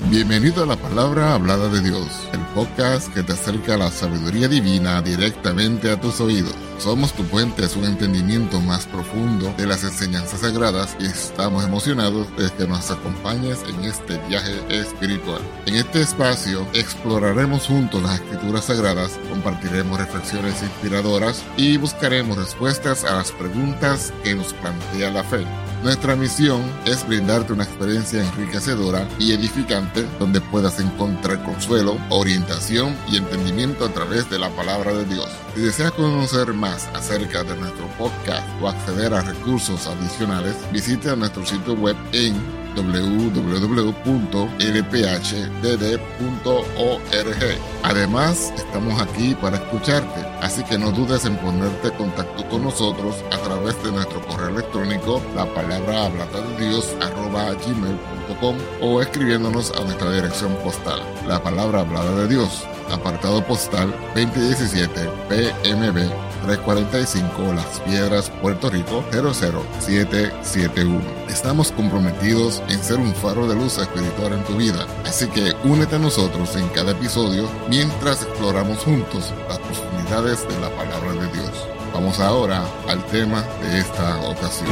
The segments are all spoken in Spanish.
Bienvenido a la Palabra Hablada de Dios, el podcast que te acerca a la sabiduría divina directamente a tus oídos. Somos tu puente a un entendimiento más profundo de las enseñanzas sagradas y estamos emocionados de que nos acompañes en este viaje espiritual. En este espacio exploraremos juntos las escrituras sagradas, compartiremos reflexiones inspiradoras y buscaremos respuestas a las preguntas que nos plantea la fe. Nuestra misión es brindarte una experiencia enriquecedora y edificante donde puedas encontrar consuelo, orientación y entendimiento a través de la palabra de Dios. Si deseas conocer más acerca de nuestro podcast o acceder a recursos adicionales, visita nuestro sitio web en www.lphdd.org. Además, estamos aquí para escucharte, así que no dudes en ponerte en contacto con nosotros a través de nuestro correo electrónico lapalabrahabladadedios@gmail.com o escribiéndonos a nuestra dirección postal, La Palabra Hablada de Dios, apartado postal 2017 PMB 345 Las Piedras, Puerto Rico 00771. Estamos comprometidos en ser un faro de luz espiritual en tu vida, así que únete a nosotros en cada episodio mientras exploramos juntos las profundidades de la palabra de Dios. Vamos ahora al tema de esta ocasión.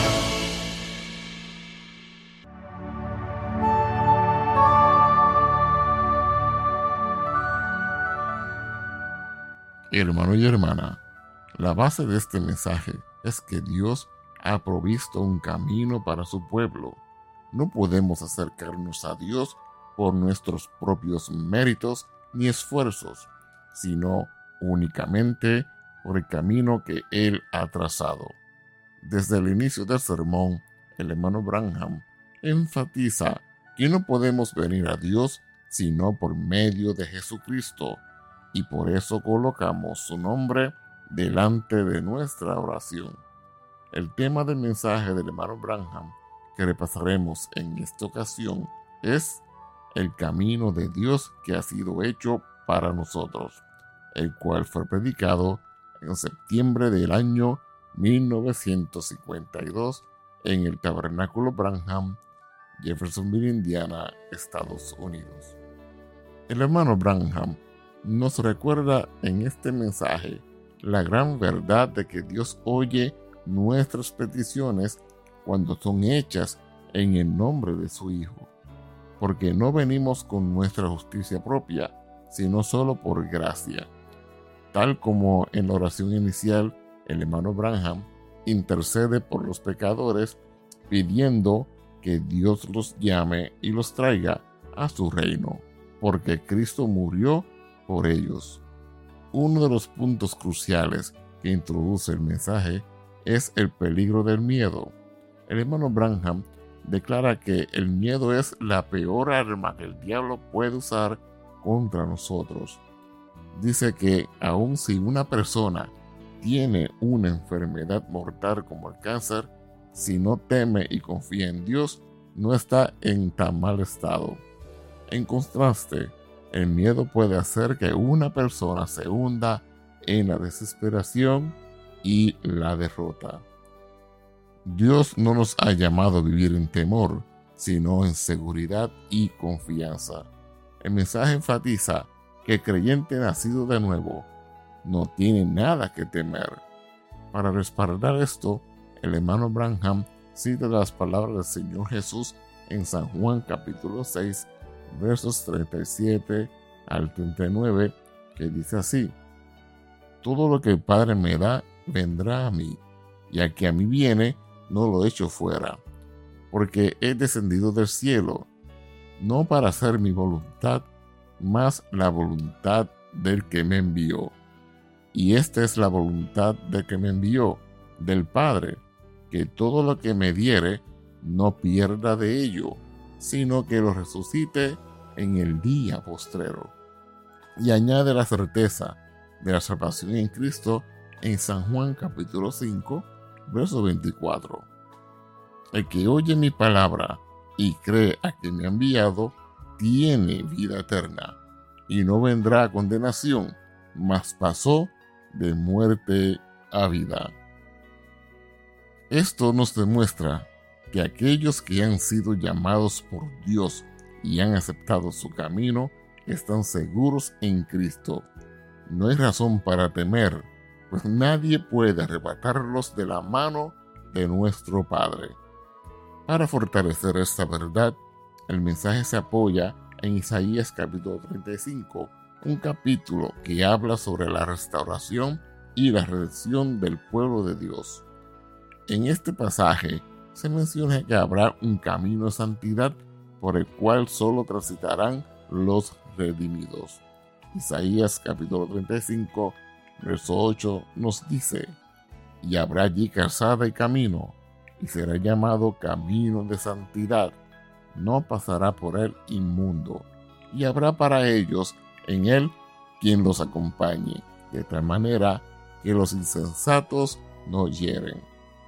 Hermano y hermana, la base de este mensaje es que Dios ha provisto un camino para su pueblo. No podemos acercarnos a Dios por nuestros propios méritos ni esfuerzos, sino únicamente por el camino que Él ha trazado. Desde el inicio del sermón, el hermano Branham enfatiza que no podemos venir a Dios sino por medio de Jesucristo, y por eso colocamos su nombre delante de nuestra oración. El tema del mensaje del hermano Branham que repasaremos en esta ocasión es el camino de Dios que ha sido hecho para nosotros, el cual fue predicado en septiembre del año 1952 en el Tabernáculo Branham, Jeffersonville, Indiana, Estados Unidos. El hermano Branham nos recuerda en este mensaje la gran verdad de que Dios oye nuestras peticiones cuando son hechas en el nombre de su Hijo, porque no venimos con nuestra justicia propia, sino solo por gracia. Tal como en la oración inicial, el hermano Branham intercede por los pecadores pidiendo que Dios los llame y los traiga a su reino, porque Cristo murió por ellos. Uno de los puntos cruciales que introduce el mensaje es el peligro del miedo. El hermano Branham declara que el miedo es la peor arma que el diablo puede usar contra nosotros. Dice que aun si una persona tiene una enfermedad mortal como el cáncer, si no teme y confía en Dios, no está en tan mal estado. En contraste, el miedo puede hacer que una persona se hunda en la desesperación y la derrota. Dios no nos ha llamado a vivir en temor, sino en seguridad y confianza. El mensaje enfatiza que el creyente nacido de nuevo no tiene nada que temer. Para respaldar esto, el hermano Branham cita las palabras del Señor Jesús en San Juan capítulo 6, versos 37 al 39, que dice así: todo lo que el Padre me da vendrá a mí, y al que a mí viene no lo echo fuera, porque he descendido del cielo, no para hacer mi voluntad, mas la voluntad del que me envió. Y esta es la voluntad del que me envió, del Padre, que todo lo que me diere no pierda de ello, sino que lo resucite en el día postrero. Y añade la certeza de la salvación en Cristo en San Juan capítulo 5, verso 24. El que oye mi palabra y cree a quien me ha enviado, tiene vida eterna, y no vendrá a condenación, mas pasó de muerte a vida. Esto nos demuestra que aquellos que han sido llamados por Dios y han aceptado su camino están seguros en Cristo. No hay razón para temer, pues nadie puede arrebatarlos de la mano de nuestro Padre. Para fortalecer esta verdad, el mensaje se apoya en Isaías capítulo 35, un capítulo que habla sobre la restauración y la redención del pueblo de Dios. En este pasaje se menciona que habrá un camino de santidad por el cual solo transitarán los redimidos. Isaías capítulo 35, verso 8 nos dice: y habrá allí calzada y camino, y será llamado camino de santidad. No pasará por él inmundo, y habrá para ellos en él quien los acompañe, de tal manera que los insensatos no hieren.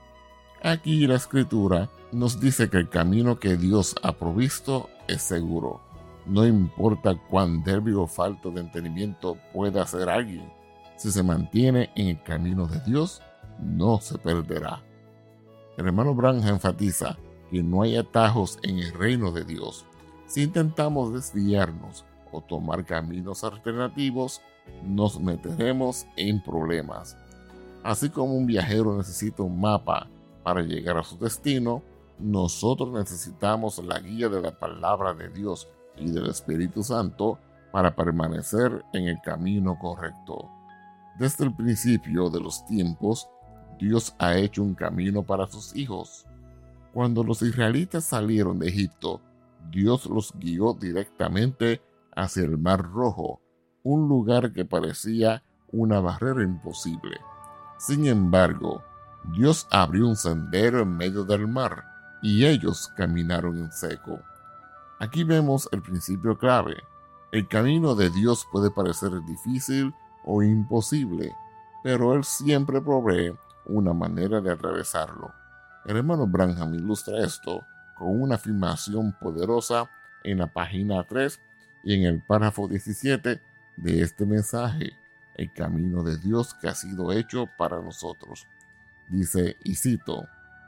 Aquí la Escritura nos dice que el camino que Dios ha provisto es seguro. No importa cuán débil o falto de entendimiento pueda ser alguien, si se mantiene en el camino de Dios, no se perderá. El hermano Branham enfatiza que no hay atajos en el reino de Dios. Si intentamos desviarnos o tomar caminos alternativos, nos meteremos en problemas. Así como un viajero necesita un mapa para llegar a su destino, nosotros necesitamos la guía de la palabra de Dios y del Espíritu Santo para permanecer en el camino correcto. Desde el principio de los tiempos, Dios ha hecho un camino para sus hijos. Cuando los israelitas salieron de Egipto, Dios los guió directamente hacia el Mar Rojo, un lugar que parecía una barrera imposible. Sin embargo, Dios abrió un sendero en medio del mar y ellos caminaron en seco. Aquí vemos el principio clave. El camino de Dios puede parecer difícil o imposible, pero Él siempre provee una manera de atravesarlo. El hermano Branham ilustra esto con una afirmación poderosa en la página 3 y en el párrafo 17 de este mensaje: el camino de Dios que ha sido hecho para nosotros. Dice, y cito: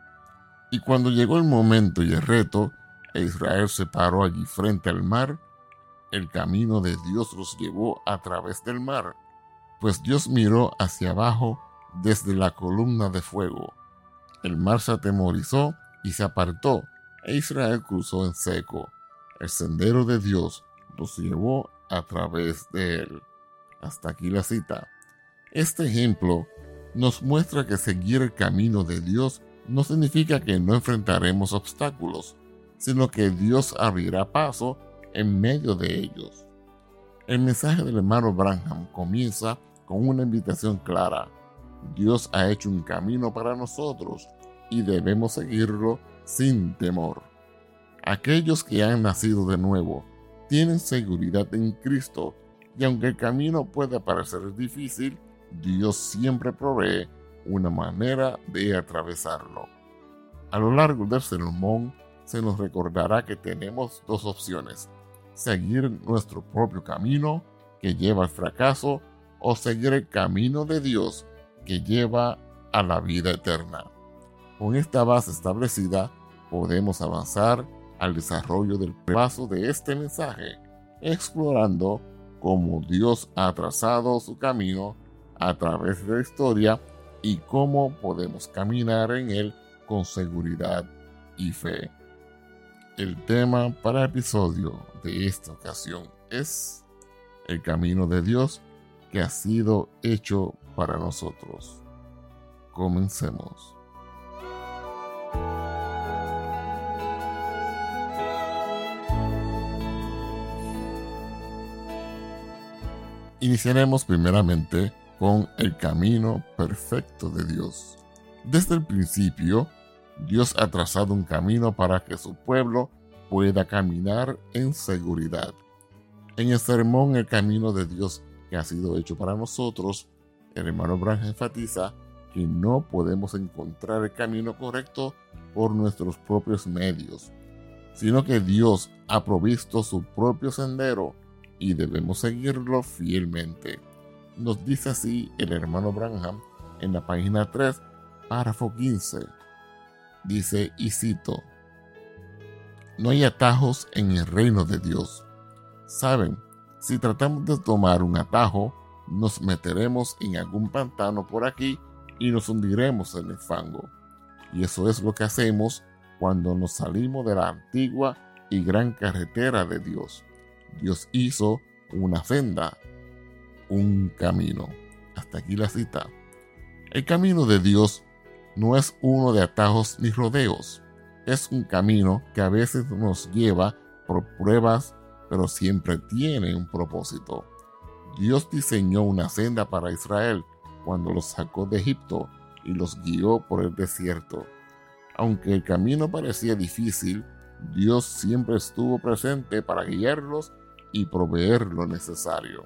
y cuando llegó el momento y el reto, e Israel se paró allí frente al mar, el camino de Dios los llevó a través del mar, pues Dios miró hacia abajo desde la columna de fuego. El mar se atemorizó y se apartó, e Israel cruzó en seco. El sendero de Dios los llevó a través de él. Hasta aquí la cita. Este ejemplo nos muestra que seguir el camino de Dios no significa que no enfrentaremos obstáculos, sino que Dios abrirá paso en medio de ellos. El mensaje del hermano Branham comienza con una invitación clara. Dios ha hecho un camino para nosotros y debemos seguirlo sin temor. Aquellos que han nacido de nuevo tienen seguridad en Cristo, y aunque el camino pueda parecer difícil, Dios siempre provee una manera de atravesarlo. A lo largo del sermón se nos recordará que tenemos dos opciones: seguir nuestro propio camino, que lleva al fracaso, o seguir el camino de Dios, que lleva a la vida eterna. Con esta base establecida, podemos avanzar al desarrollo del paso de este mensaje, explorando cómo Dios ha trazado su camino a través de la historia y cómo podemos caminar en él con seguridad y fe. El tema para el episodio de esta ocasión es el camino de Dios que ha sido hecho para nosotros. Comencemos. Iniciaremos primeramente con el camino perfecto de Dios. Desde el principio, Dios ha trazado un camino para que su pueblo pueda caminar en seguridad. En el sermón El camino de Dios que ha sido hecho para nosotros, el hermano Branham enfatiza que no podemos encontrar el camino correcto por nuestros propios medios, sino que Dios ha provisto su propio sendero y debemos seguirlo fielmente. Nos dice así el hermano Branham en la página 3, párrafo 15. Dice, y cito: No hay atajos en el reino de Dios. Saben, si tratamos de tomar un atajo, nos meteremos en algún pantano por aquí y nos hundiremos en el fango. Y eso es lo que hacemos cuando nos salimos de la antigua y gran carretera de Dios. Dios hizo una senda, un camino. Hasta aquí la cita. El camino de Dios no es uno de atajos ni rodeos. Es un camino que a veces nos lleva por pruebas, pero siempre tiene un propósito. Dios diseñó una senda para Israel cuando los sacó de Egipto y los guió por el desierto. Aunque el camino parecía difícil, Dios siempre estuvo presente para guiarlos y proveer lo necesario.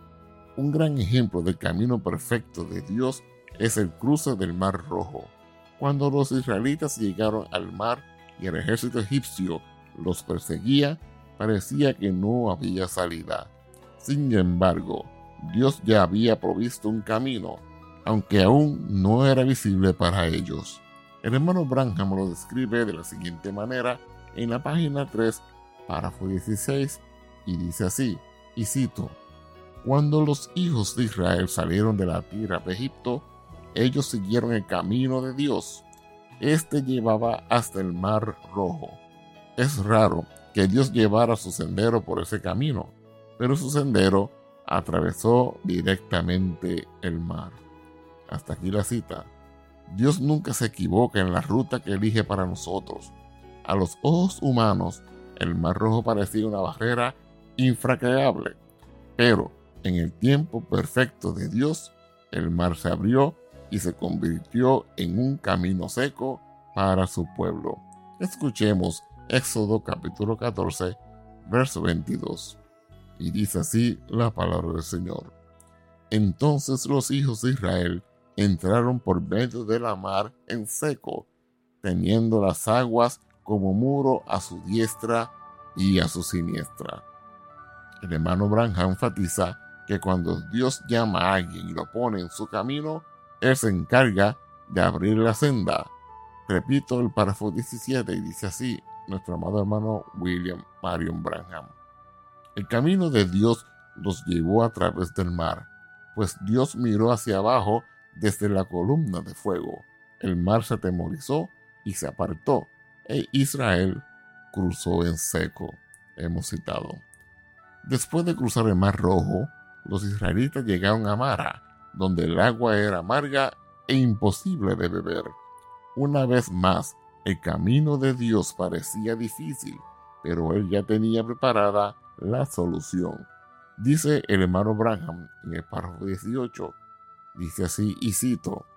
Un gran ejemplo del camino perfecto de Dios es el cruce del Mar Rojo. Cuando los israelitas llegaron al mar y el ejército egipcio los perseguía, parecía que no había salida. Sin embargo, Dios ya había provisto un camino, aunque aún no era visible para ellos. El hermano Branham lo describe de la siguiente manera en la página 3, párrafo 16, y dice así, y cito: Cuando los hijos de Israel salieron de la tierra de Egipto, ellos siguieron el camino de Dios. Este llevaba hasta el Mar Rojo. Es raro que Dios llevara su sendero por ese camino, pero su sendero atravesó directamente el mar. Hasta aquí la cita. Dios nunca se equivoca en la ruta que elige para nosotros. A los ojos humanos, el Mar Rojo parecía una barrera infranqueable, pero en el tiempo perfecto de Dios, el mar se abrió y se convirtió en un camino seco para su pueblo. Escuchemos Éxodo capítulo 14, verso 22. Y dice así la palabra del Señor. Entonces los hijos de Israel entraron por medio de la mar en seco, teniendo las aguas como muro a su diestra y a su siniestra. El hermano Branham enfatiza que cuando Dios llama a alguien y lo pone en su camino, Él se encarga de abrir la senda. Repito el párrafo 17 y dice así nuestro amado hermano William Marion Branham. El camino de Dios los llevó a través del mar, pues Dios miró hacia abajo desde la columna de fuego. El mar se atemorizó y se apartó, e Israel cruzó en seco. Hemos citado. Después de cruzar el Mar Rojo, los israelitas llegaron a Mara, donde el agua era amarga e imposible de beber. Una vez más, el camino de Dios parecía difícil, pero Él ya tenía preparada la solución. Dice el hermano Branham en el párrafo 18, dice así, y cito: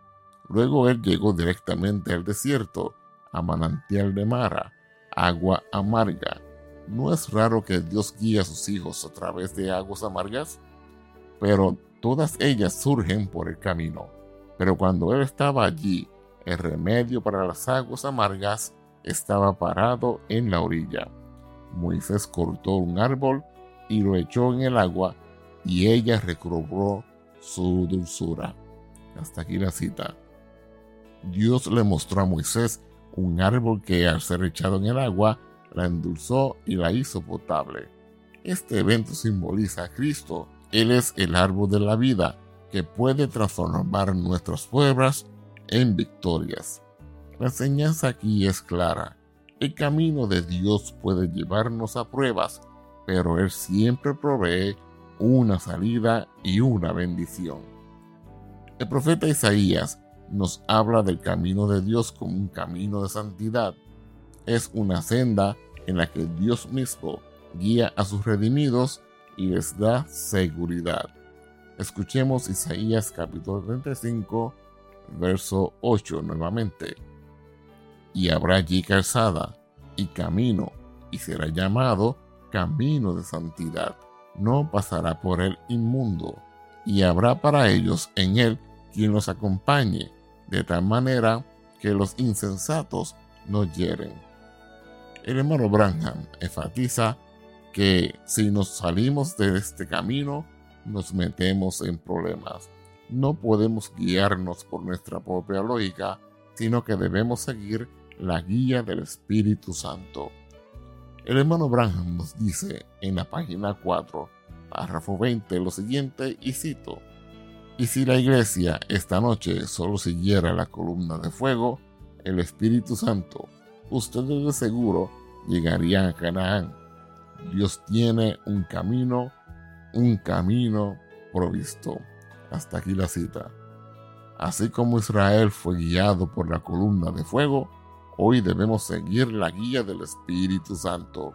Luego Él llegó directamente al desierto, a manantial de Mara, agua amarga. ¿No es raro que Dios guíe a sus hijos a través de aguas amargas? Pero todas ellas surgen por el camino. Pero cuando Él estaba allí, el remedio para las aguas amargas estaba parado en la orilla. Moisés cortó un árbol y lo echó en el agua, y ella recobró su dulzura. Hasta aquí la cita. Dios le mostró a Moisés un árbol que, al ser echado en el agua, la endulzó y la hizo potable. Este evento simboliza a Cristo. Él es el árbol de la vida que puede transformar nuestras pruebas en victorias. La enseñanza aquí es clara. El camino de Dios puede llevarnos a pruebas, pero Él siempre provee una salida y una bendición. El profeta Isaías nos habla del camino de Dios como un camino de santidad. Es una senda en la que Dios mismo guía a sus redimidos y les da seguridad. Escuchemos Isaías capítulo 35, verso 8 nuevamente. Y habrá allí calzada y camino, y será llamado camino de santidad. No pasará por él inmundo, y habrá para ellos en él quien los acompañe, de tal manera que los insensatos no hieren. El hermano Branham enfatiza que si nos salimos de este camino, nos metemos en problemas. No podemos guiarnos por nuestra propia lógica, sino que debemos seguir la guía del Espíritu Santo. El hermano Branham nos dice en la página 4, párrafo 20, lo siguiente, y cito: y si la iglesia esta noche solo siguiera la columna de fuego, el Espíritu Santo, ustedes de seguro llegarían a Canaán. Dios tiene un camino provisto. Hasta aquí la cita. Así como Israel fue guiado por la columna de fuego, hoy debemos seguir la guía del Espíritu Santo.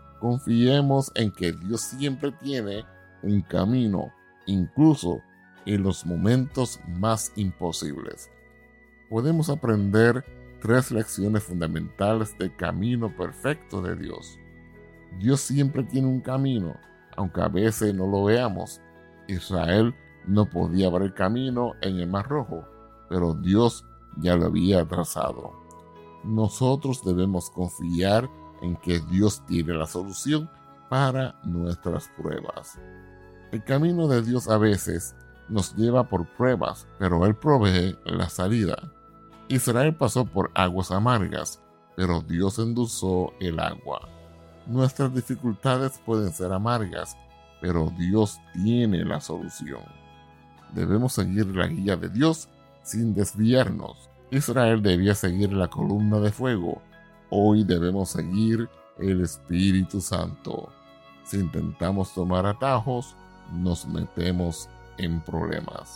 Confiemos en que Dios siempre tiene un camino, incluso en los momentos más imposibles. Podemos aprender 3 lecciones fundamentales del camino perfecto de Dios. Dios siempre tiene un camino, aunque a veces no lo veamos. Israel no podía ver el camino en el Mar Rojo, pero Dios ya lo había trazado. Nosotros debemos confiar en que Dios tiene la solución para nuestras pruebas. El camino de Dios a veces nos lleva por pruebas, pero Él provee la salida. Israel pasó por aguas amargas, pero Dios endulzó el agua. Nuestras dificultades pueden ser amargas, pero Dios tiene la solución. Debemos seguir la guía de Dios sin desviarnos. Israel debía seguir la columna de fuego. Hoy debemos seguir el Espíritu Santo. Si intentamos tomar atajos, nos metemos en problemas.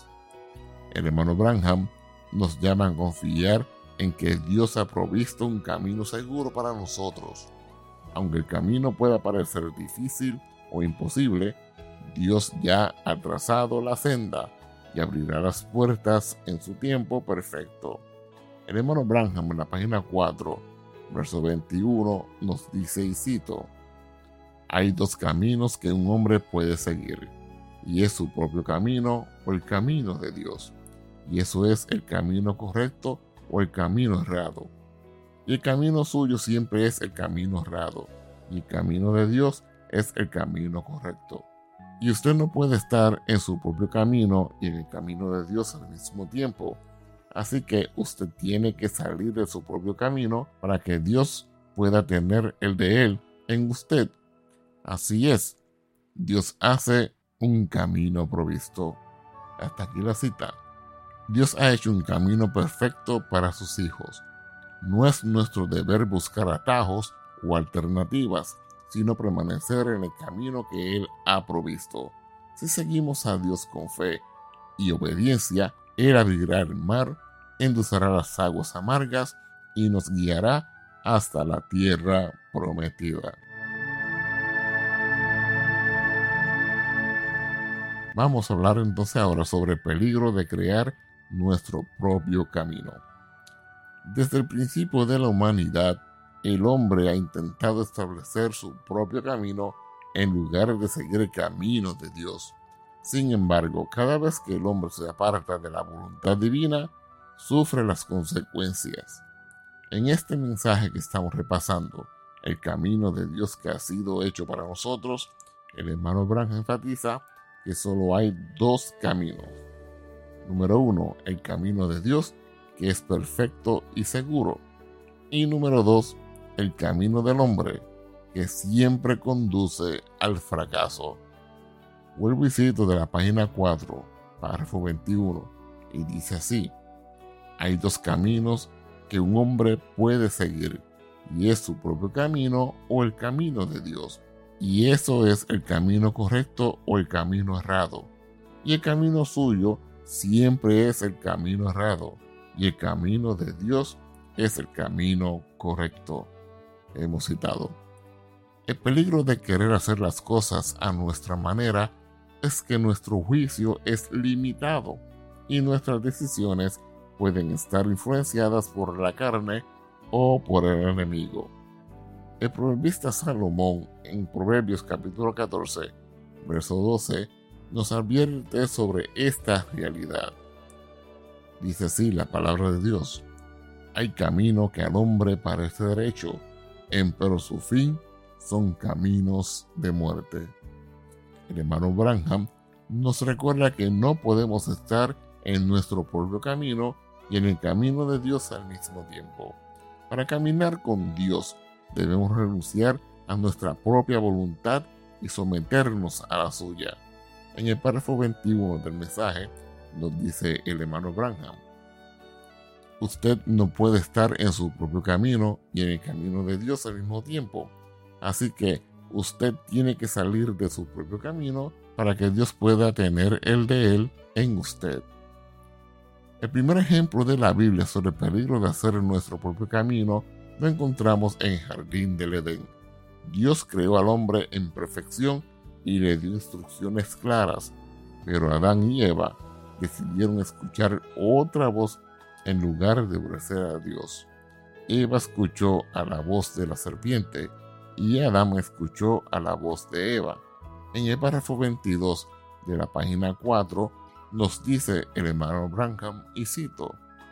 El hermano Branham nos llama a confiar en que Dios ha provisto un camino seguro para nosotros. Aunque el camino pueda parecer difícil o imposible, Dios ya ha trazado la senda y abrirá las puertas en su tiempo perfecto. El hermano Branham en la página 4, verso 21, nos dice, y cito: hay 2 caminos que un hombre puede seguir, y es su propio camino o el camino de Dios, y eso es el camino correcto o el camino errado. Y el camino suyo siempre es el camino errado, y el camino de Dios es el camino correcto. Y usted no puede estar en su propio camino y en el camino de Dios al mismo tiempo. Así que usted tiene que salir de su propio camino para que Dios pueda tener el de Él en usted. Así es, Dios hace un camino provisto. Hasta aquí la cita. Dios ha hecho un camino perfecto para sus hijos. No es nuestro deber buscar atajos o alternativas, sino permanecer en el camino que Él ha provisto. Si seguimos a Dios con fe y obediencia, Él abrirá el mar, endulzará las aguas amargas y nos guiará hasta la tierra prometida. Vamos a hablar entonces ahora sobre el peligro de crear nuestro propio camino. Desde el principio de la humanidad, el hombre ha intentado establecer su propio camino en lugar de seguir el camino de Dios. Sin embargo, cada vez que el hombre se aparta de la voluntad divina, sufre las consecuencias. En este mensaje que estamos repasando, el camino de Dios que ha sido hecho para nosotros, el hermano Branham enfatiza que solo hay 2 caminos. Número 1, el camino de Dios, que es perfecto y seguro. Y número 2, el camino del hombre, que siempre conduce al fracaso. Vuelvo y cito de la página 4, párrafo 21, y dice así: hay 2 caminos que un hombre puede seguir, y es su propio camino o el camino de Dios. Y eso es el camino correcto o el camino errado. Y el camino suyo siempre es el camino errado. Y el camino de Dios es el camino correcto. Hemos citado. El peligro de querer hacer las cosas a nuestra manera es que nuestro juicio es limitado y nuestras decisiones pueden estar influenciadas por la carne o por el enemigo. El proverbista Salomón, en Proverbios capítulo 14, verso 12, nos advierte sobre esta realidad. Dice así la palabra de Dios: hay camino que al hombre parece derecho, empero su fin son caminos de muerte. El hermano Branham nos recuerda que no podemos estar en nuestro propio camino y en el camino de Dios al mismo tiempo. Para caminar con Dios debemos renunciar a nuestra propia voluntad y someternos a la suya. En el párrafo 21 del mensaje nos dice el hermano Branham: usted no puede estar en su propio camino y en el camino de Dios al mismo tiempo. Así que usted tiene que salir de su propio camino para que Dios pueda tener el de él en usted. El primer ejemplo de la Biblia sobre el peligro de hacer nuestro propio camino lo encontramos en el Jardín del Edén. Dios creó al hombre en perfección y le dio instrucciones claras, pero Adán y Eva decidieron escuchar otra voz en lugar de obedecer a Dios. Eva escuchó a la voz de la serpiente y Adán escuchó a la voz de Eva. En el párrafo 22 de la página 4 nos dice el hermano Branham, y cito: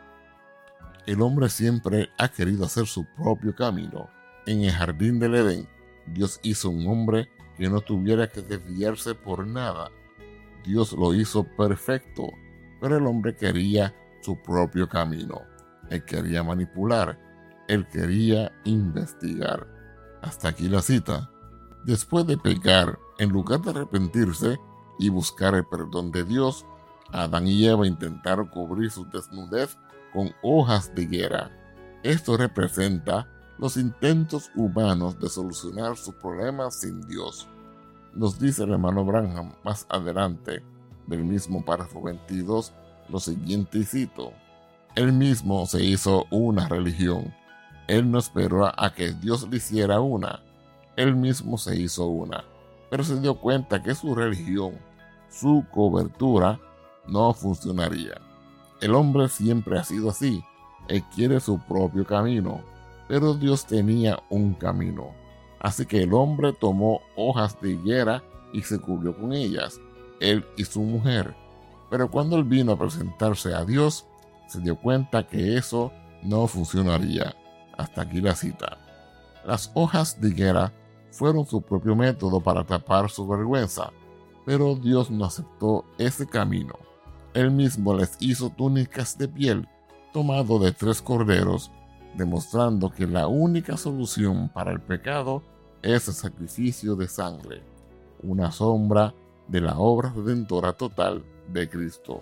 el hombre siempre ha querido hacer su propio camino. En el Jardín del Edén, Dios hizo un hombre que no tuviera que desviarse por nada. Dios lo hizo perfecto, pero el hombre quería su propio camino. Él quería manipular, él quería investigar. Hasta aquí la cita. Después de pecar, en lugar de arrepentirse y buscar el perdón de Dios, Adán y Eva intentaron cubrir su desnudez con hojas de higuera. Esto representa los intentos humanos de solucionar sus problemas sin Dios. Nos dice el hermano Branham más adelante del mismo párrafo 22 lo siguiente, y cito: él mismo se hizo una religión. Él no esperó a que Dios le hiciera una. Él mismo se hizo una. Pero se dio cuenta que su religión, su cobertura, no funcionaría. El hombre siempre ha sido así. Él quiere su propio camino. Pero Dios tenía un camino. Así que el hombre tomó hojas de higuera y se cubrió con ellas, él y su mujer. Pero cuando él vino a presentarse a Dios, se dio cuenta que eso no funcionaría. Hasta aquí la cita. Las hojas de higuera fueron su propio método para tapar su vergüenza, pero Dios no aceptó ese camino. Él mismo les hizo túnicas de piel tomado de 3 corderos, demostrando que la única solución para el pecado es el sacrificio de sangre, una sombra de la obra redentora total de Cristo.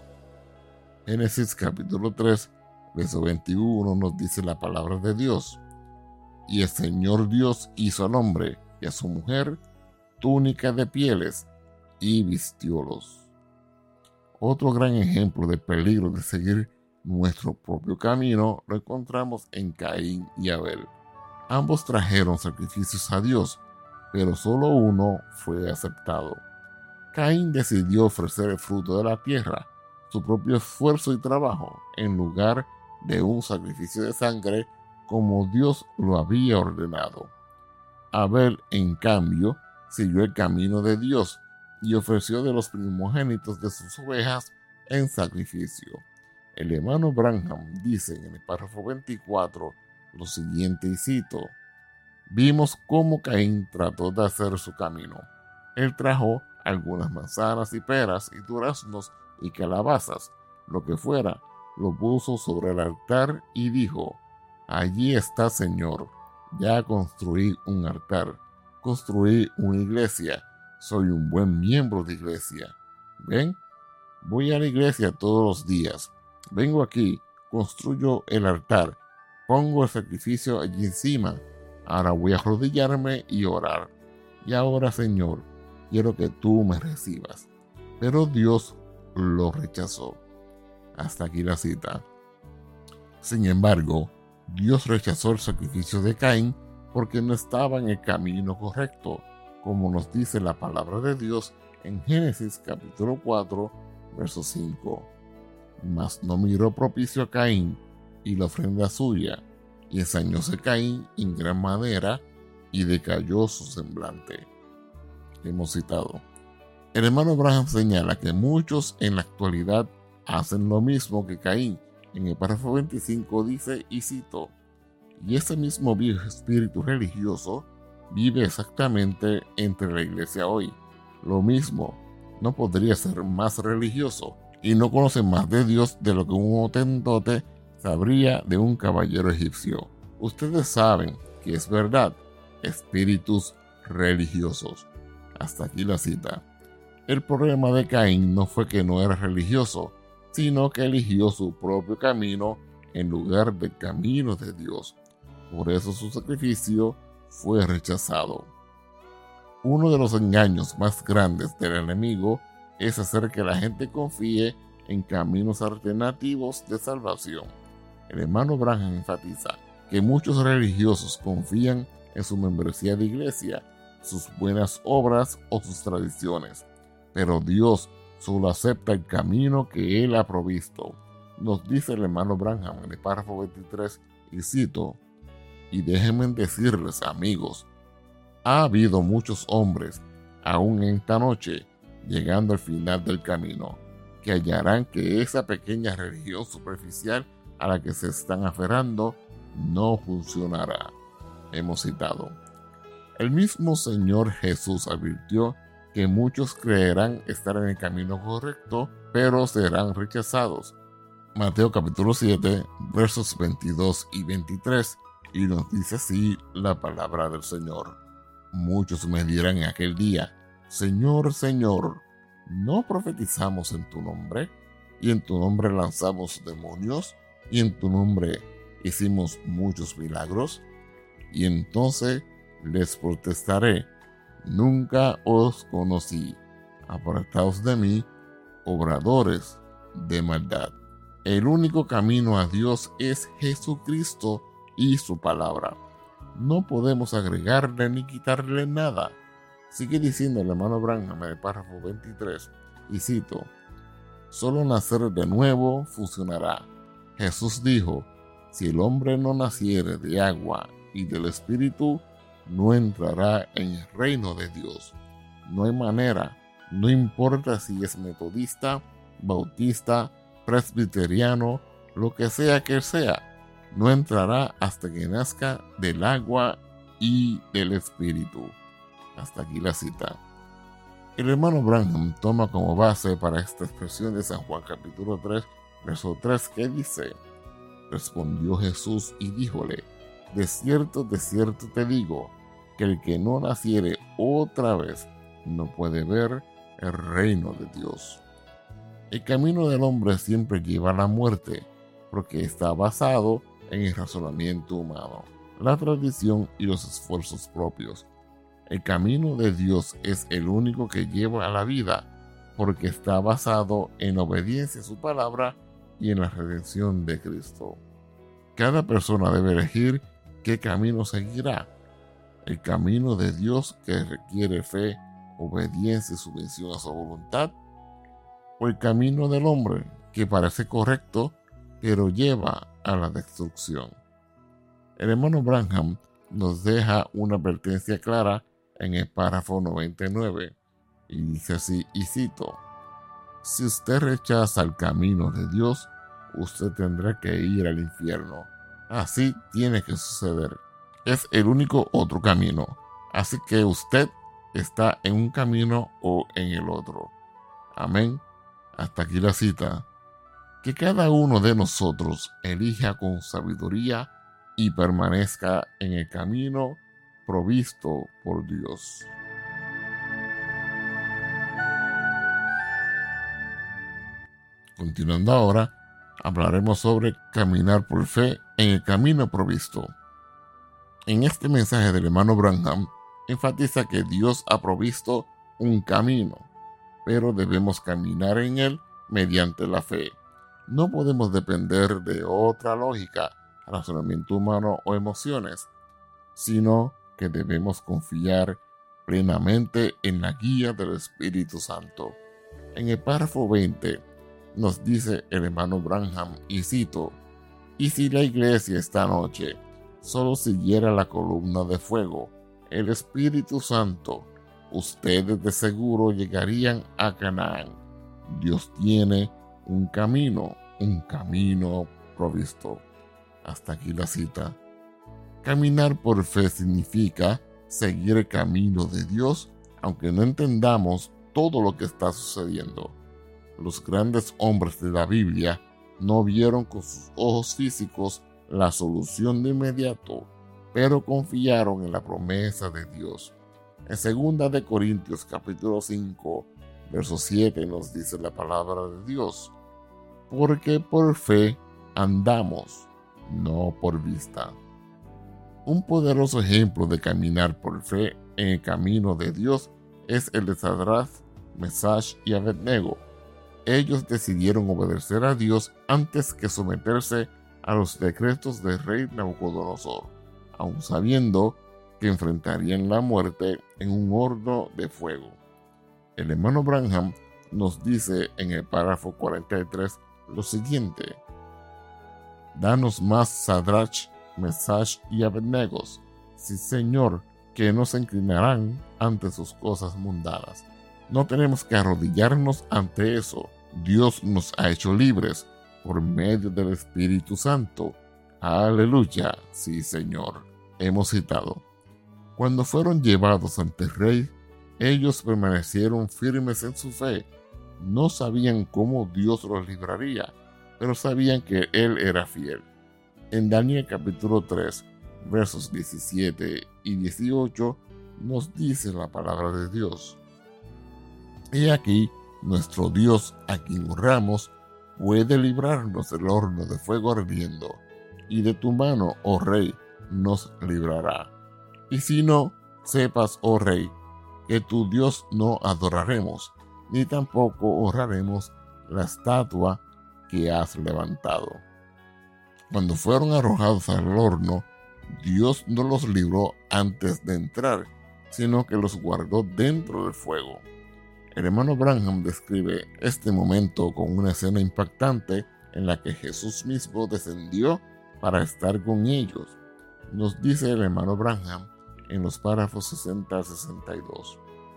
Génesis capítulo 3, verso 21 nos dice la palabra de Dios: y el Señor Dios hizo al hombre y a su mujer túnica de pieles y vistiólos. Otro gran ejemplo del peligro de seguir nuestro propio camino lo encontramos en Caín y Abel. Ambos trajeron sacrificios a Dios, pero solo uno fue aceptado. Caín decidió ofrecer el fruto de la tierra, su propio esfuerzo y trabajo, en lugar de un sacrificio de sangre como Dios lo había ordenado. Abel, en cambio, siguió el camino de Dios y ofreció de los primogénitos de sus ovejas en sacrificio. El hermano Branham dice en el párrafo 24 lo siguiente, y cito: vimos cómo Caín trató de hacer su camino. Él trajo algunas manzanas y peras y duraznos y calabazas, lo que fuera, lo puso sobre el altar y dijo: allí está, Señor, ya construí un altar, construí una iglesia, soy un buen miembro de iglesia. ¿Ven? Voy a la iglesia todos los días. Vengo aquí, construyo el altar, pongo el sacrificio allí encima. Ahora voy a arrodillarme y orar. Y ahora, Señor, quiero que tú me recibas. Pero Dios lo rechazó. Hasta aquí la cita. Sin embargo, Dios rechazó el sacrificio de Caín porque no estaba en el camino correcto, como nos dice la palabra de Dios en Génesis capítulo 4, verso 5. Mas no miró propicio a Caín y la ofrenda suya, y ensañóse Caín en gran manera, y decayó su semblante. Hemos citado. El hermano Branham señala que muchos en la actualidad hacen lo mismo que Caín. En el párrafo 25 dice, y cito: y ese mismo viejo espíritu religioso vive exactamente entre la iglesia hoy. Lo mismo, no podría ser más religioso y no conoce más de Dios de lo que un hotentote sabría de un caballero egipcio. Ustedes saben que es verdad, espíritus religiosos. Hasta aquí la cita. El problema de Caín no fue que no era religioso, sino que eligió su propio camino en lugar del camino de Dios. Por eso su sacrificio fue rechazado. Uno de los engaños más grandes del enemigo es hacer que la gente confíe en caminos alternativos de salvación. El hermano Branham enfatiza que muchos religiosos confían en su membresía de iglesia, sus buenas obras o sus tradiciones, pero Dios solo acepta el camino que Él ha provisto. Nos dice el hermano Branham en el párrafo 23, y cito: "Y déjenme decirles, amigos, ha habido muchos hombres, aún en esta noche, llegando al final del camino, que hallarán que esa pequeña religión superficial a la que se están aferrando no funcionará". Hemos citado. El mismo Señor Jesús advirtió que muchos creerán estar en el camino correcto, pero serán rechazados. Mateo capítulo 7, versos 22 y 23, y nos dice así la palabra del Señor: "Muchos me dirán en aquel día: Señor, Señor, ¿no profetizamos en tu nombre? Y en tu nombre lanzamos demonios, y en tu nombre hicimos muchos milagros. Y entonces les protestaré: nunca os conocí. Apartaos de mí, obradores de maldad". El único camino a Dios es Jesucristo y su palabra. No podemos agregarle ni quitarle nada. Sigue diciendo el hermano Branham en el párrafo 23, y cito: "Solo nacer de nuevo funcionará. Jesús dijo: si el hombre no naciere de agua y del Espíritu, no entrará en el reino de Dios". No hay manera, no importa si es metodista, bautista, presbiteriano, lo que sea que sea, no entrará hasta que nazca del agua y del Espíritu. Hasta aquí la cita. El hermano Branham toma como base para esta expresión de San Juan capítulo 3, verso 3, que dice: "Respondió Jesús y díjole: de cierto te digo, que el que no naciere otra vez no puede ver el reino de Dios". El camino del hombre siempre lleva a la muerte, porque está basado en el razonamiento humano, la tradición y los esfuerzos propios. El camino de Dios es el único que lleva a la vida, porque está basado en obediencia a su palabra y en la redención de Cristo. Cada persona debe elegir qué camino seguirá: el camino de Dios, que requiere fe, obediencia y sumisión a su voluntad, o el camino del hombre, que parece correcto, pero lleva a la destrucción. El hermano Branham nos deja una advertencia clara en el párrafo 99, y dice así, y cito: "Si usted rechaza el camino de Dios, usted tendrá que ir al infierno. Así tiene que suceder. Es el único otro camino. Así que usted está en un camino o en el otro". Amén. Hasta aquí la cita. Que cada uno de nosotros elija con sabiduría y permanezca en el camino provisto por Dios. Continuando ahora, hablaremos sobre caminar por fe en el camino provisto. En este mensaje del hermano Branham, enfatiza que Dios ha provisto un camino, pero debemos caminar en él mediante la fe. No podemos depender de otra lógica, razonamiento humano o emociones, sino que debemos confiar plenamente en la guía del Espíritu Santo. En el párrafo 20 nos dice el hermano Branham, y cito: "Y si la iglesia esta noche solo siguiera la columna de fuego, el Espíritu Santo, ustedes de seguro llegarían a Canaán. Dios tiene un camino provisto". Hasta aquí la cita. Caminar por fe significa seguir el camino de Dios, aunque no entendamos todo lo que está sucediendo. Los grandes hombres de la Biblia no vieron con sus ojos físicos la solución de inmediato, pero confiaron en la promesa de Dios. En 2 de Corintios capítulo 5, verso 7 nos dice la palabra de Dios: porque por fe andamos, no por vista. Un poderoso ejemplo de caminar por fe en el camino de Dios es el de Sadrach, Mesach y Abednego. Ellos decidieron obedecer a Dios antes que someterse a los decretos del rey Nabucodonosor, aun sabiendo que enfrentarían la muerte en un horno de fuego. El hermano Branham nos dice en el párrafo 43 lo siguiente: danos más Sadrach, Mesach y Abednego, sí Señor, que no se inclinarán ante sus cosas mundanas. No tenemos que arrodillarnos ante eso. Dios nos ha hecho libres por medio del Espíritu Santo. Aleluya, sí Señor. Hemos citado: cuando fueron llevados ante el rey, ellos permanecieron firmes en su fe. No sabían cómo Dios los libraría, pero sabían que Él era fiel. En Daniel capítulo 3, versos 17 y 18, nos dice la palabra de Dios: he aquí, nuestro Dios, a quien honramos, puede librarnos del horno de fuego ardiendo, y de tu mano, oh rey, nos librará. Y si no, sepas, oh rey, que tu Dios no adoraremos, ni tampoco honraremos la estatua que has levantado. Cuando fueron arrojados al horno, Dios no los libró antes de entrar, sino que los guardó dentro del fuego. El hermano Branham describe este momento con una escena impactante en la que Jesús mismo descendió para estar con ellos. Nos dice el hermano Branham en los párrafos 60 a 62.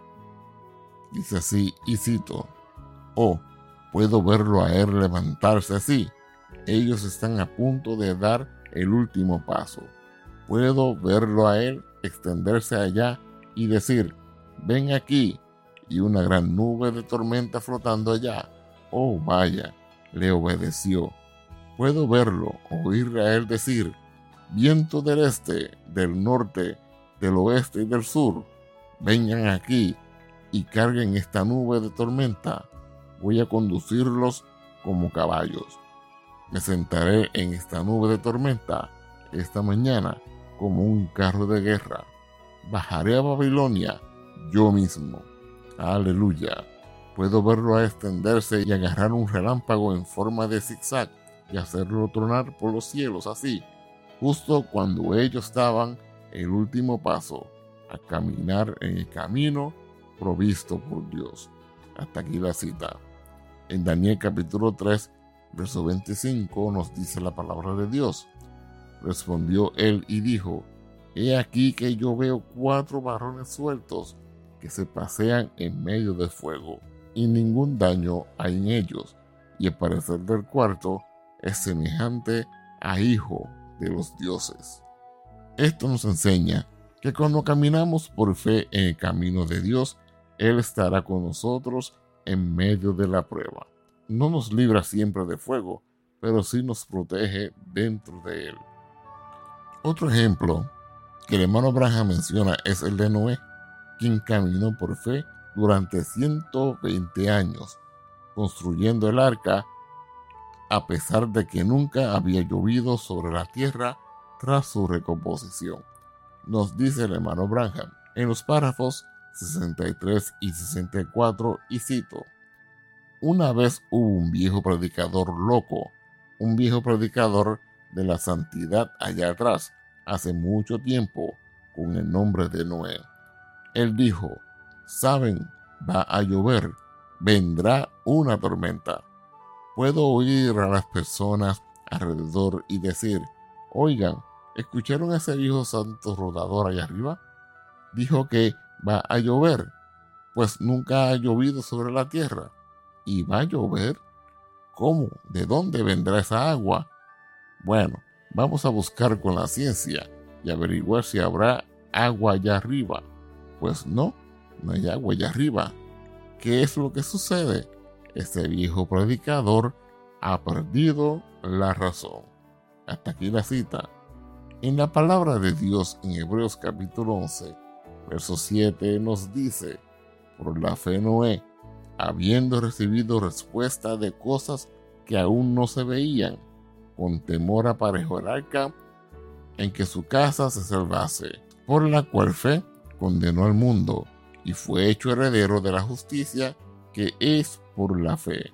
Dice así, y cito: oh, puedo verlo a él levantarse así. Ellos están a punto de dar el último paso. Puedo verlo a él extenderse allá y decir: ven aquí, y una gran nube de tormenta flotando allá. Oh, vaya, le obedeció. Puedo verlo, oírle a él decir: viento del este, del norte, del oeste y del sur, vengan aquí y carguen esta nube de tormenta. Voy a conducirlos como caballos. Me sentaré en esta nube de tormenta esta mañana como un carro de guerra. Bajaré a Babilonia yo mismo. Aleluya. Puedo verlo a extenderse y agarrar un relámpago en forma de zigzag y hacerlo tronar por los cielos así, justo cuando ellos daban el último paso a caminar en el camino provisto por Dios. Hasta aquí la cita. En Daniel capítulo 3, verso 25 nos dice la palabra de Dios: respondió él y dijo: he aquí que yo veo 4 varones sueltos que se pasean en medio del fuego, y ningún daño hay en ellos, y el parecer del cuarto es semejante a hijo de los dioses. Esto nos enseña que cuando caminamos por fe en el camino de Dios, Él estará con nosotros en medio de la prueba. No nos libra siempre de fuego, pero sí nos protege dentro de él. Otro ejemplo que el hermano Branham menciona es el de Noé, quien caminó por fe durante 120 años, construyendo el arca, a pesar de que nunca había llovido sobre la tierra tras su recomposición. Nos dice el hermano Branham en los párrafos 63 y 64, y cito: una vez hubo un viejo predicador loco, un viejo predicador de la santidad allá atrás, hace mucho tiempo, con el nombre de Noé. Él dijo: saben, va a llover, vendrá una tormenta. Puedo oír a las personas alrededor y decir: oigan, ¿escucharon a ese viejo santo rodador allá arriba? Dijo que va a llover, pues nunca ha llovido sobre la tierra. ¿Y va a llover? ¿Cómo? ¿De dónde vendrá esa agua? Bueno, vamos a buscar con la ciencia y averiguar si habrá agua allá arriba. Pues no hay agua allá arriba. ¿Qué es lo que sucede? Este viejo predicador ha perdido la razón. Hasta aquí la cita. En la palabra de Dios en Hebreos capítulo 11, Verso 7 nos dice: por la fe Noé, habiendo recibido respuesta de cosas que aún no se veían, con temor aparejó el arca en que su casa se salvase, por la cual fe condenó al mundo y fue hecho heredero de la justicia que es por la fe.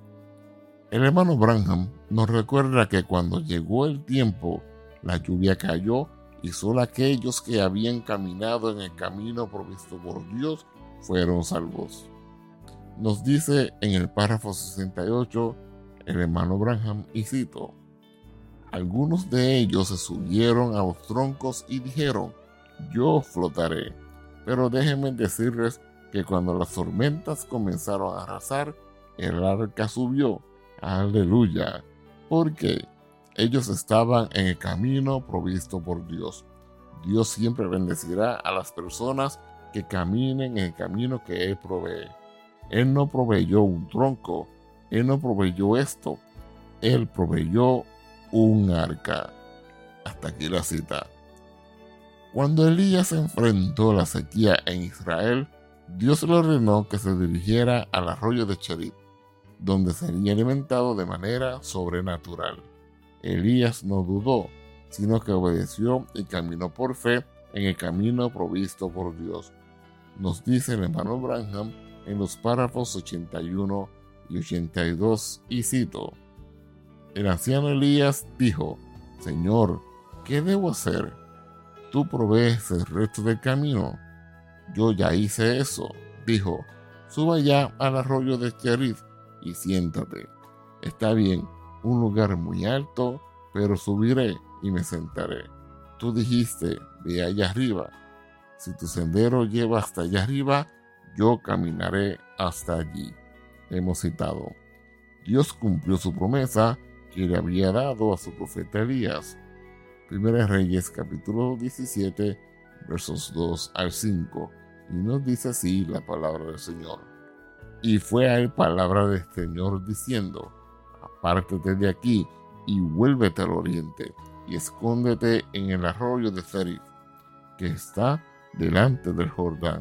El hermano Branham nos recuerda que cuando llegó el tiempo, la lluvia cayó y solo aquellos que habían caminado en el camino provisto por Dios fueron salvos. Nos dice en el párrafo 68 el hermano Branham, y cito: algunos de ellos se subieron a los troncos y dijeron: yo flotaré. Pero déjenme decirles que cuando las tormentas comenzaron a arrasar, el arca subió. Aleluya. Porque ellos estaban en el camino provisto por Dios. Dios siempre bendecirá a las personas que caminen en el camino que Él provee. Él no proveyó un tronco, Él no proveyó esto, Él proveyó un arca. Hasta aquí la cita. Cuando Elías enfrentó la sequía en Israel, Dios le ordenó que se dirigiera al arroyo de Cherit, donde sería alimentado de manera sobrenatural. Elías no dudó, sino que obedeció y caminó por fe en el camino provisto por Dios. Nos dice el hermano Branham en los párrafos 81 y 82, y cito: el anciano Elías dijo: Señor, ¿qué debo hacer? Tú provees el resto del camino. Yo ya hice eso. Dijo: suba ya al arroyo de Cherit y siéntate. Está bien, un lugar muy alto, pero subiré y me sentaré. Tú dijiste: ve allá arriba. Si tu sendero lleva hasta allá arriba, yo caminaré hasta allí. Hemos citado: Dios cumplió su promesa que le había dado a su profeta Elías. Primera Reyes capítulo 17 versos 2 al 5, y nos dice así la palabra del Señor: y fue a él palabra del Señor diciendo: apártate de aquí y vuélvete al oriente y escóndete en el arroyo de Cherith, que está delante del Jordán,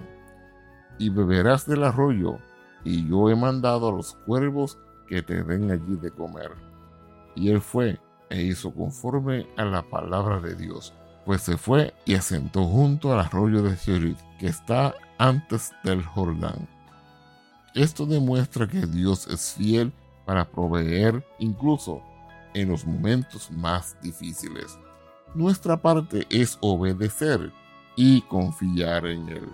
y beberás del arroyo, y yo he mandado a los cuervos que te den allí de comer. Y él fue e hizo conforme a la palabra de Dios, pues se fue y asentó junto al arroyo de Cherith, que está antes del Jordán. Esto demuestra que Dios es fiel para proveer incluso en los momentos más difíciles. Nuestra parte es obedecer y confiar en Él.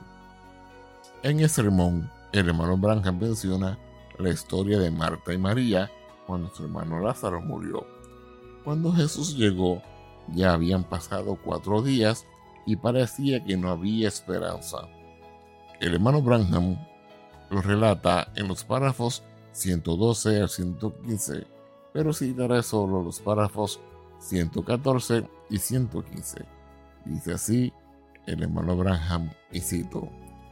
En el sermón, el hermano Branham menciona la historia de Marta y María cuando su hermano Lázaro murió. Cuando Jesús llegó, ya habían pasado 4 días y parecía que no había esperanza. El hermano Branham lo relata en los párrafos 112 al 115, pero citaré solo los párrafos 114 y 115. Dice así el hermano Branham, y cito: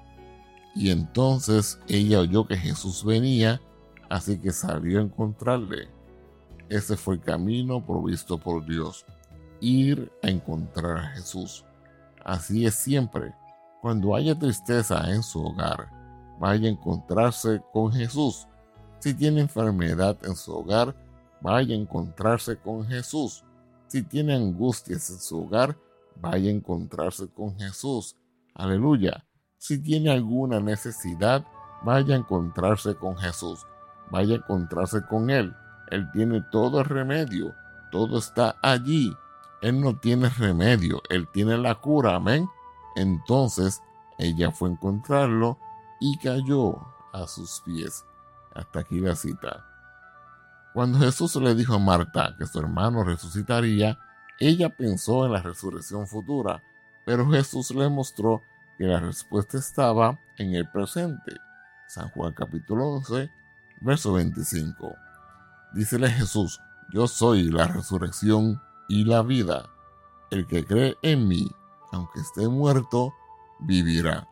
y entonces ella oyó que Jesús venía, así que salió a encontrarle. Ese fue el camino provisto por Dios, ir a encontrar a Jesús. Así es siempre. Cuando haya tristeza en su hogar, vaya a encontrarse con Jesús. Si tiene enfermedad en su hogar, vaya a encontrarse con Jesús. Si tiene angustias en su hogar, vaya a encontrarse con Jesús. Aleluya. Si tiene alguna necesidad, vaya a encontrarse con Jesús. Vaya a encontrarse con Él. Él tiene todo el remedio. Todo está allí. Él no tiene remedio. Él tiene la cura. Amén. Entonces, ella fue a encontrarlo y cayó a sus pies. Hasta aquí la cita. Cuando Jesús le dijo a Marta que su hermano resucitaría, ella pensó en la resurrección futura, pero Jesús le mostró que la respuesta estaba en el presente. San Juan capítulo 11, verso 25. Dícele Jesús: yo soy la resurrección y la vida. El que cree en mí, aunque esté muerto, vivirá.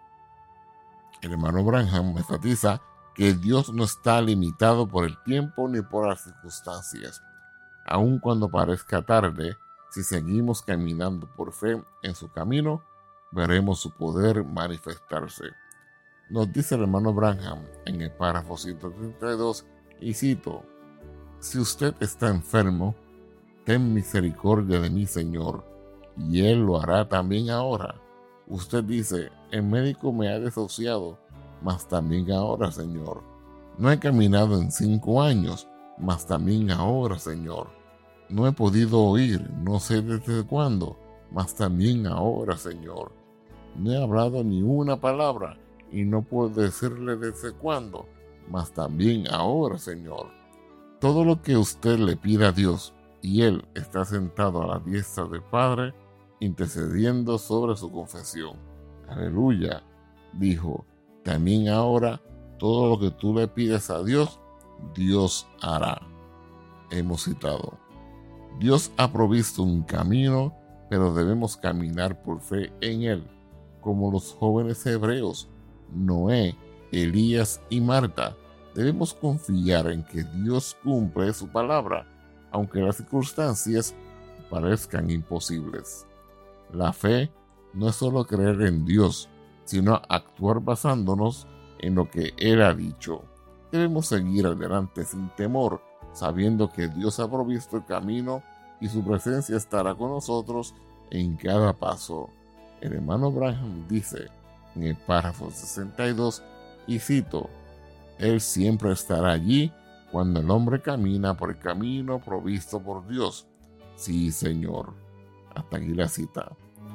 El hermano Branham enfatiza que Dios no está limitado por el tiempo ni por las circunstancias. Aun cuando parezca tarde, si seguimos caminando por fe en su camino, veremos su poder manifestarse. Nos dice el hermano Branham en el párrafo 132, y cito: si usted está enfermo, ten misericordia de mí, Señor, y Él lo hará también ahora. Usted dice: el médico me ha desahuciado, mas también ahora, Señor. No he caminado en 5 años, mas también ahora, Señor. No he podido oír, no sé desde cuándo, mas también ahora, Señor. No he hablado ni una palabra, y no puedo decirle desde cuándo, mas también ahora, Señor. Todo lo que usted le pida a Dios, y Él está sentado a la diestra del Padre, intercediendo sobre su confesión. Aleluya. Dijo: también ahora, todo lo que tú le pides a Dios, Dios hará. Hemos citado: Dios ha provisto un camino, pero debemos caminar por fe en Él, como los jóvenes hebreos, Noé, Elías y Marta. Debemos confiar en que Dios cumple su palabra, aunque las circunstancias parezcan imposibles. La fe no es solo creer en Dios, sino actuar basándonos en lo que Él ha dicho. Debemos seguir adelante sin temor, sabiendo que Dios ha provisto el camino y su presencia estará con nosotros en cada paso. El hermano Branham dice en el párrafo 62, y cito: Él siempre estará allí cuando el hombre camina por el camino provisto por Dios. Sí, Señor. Hasta aquí la cita.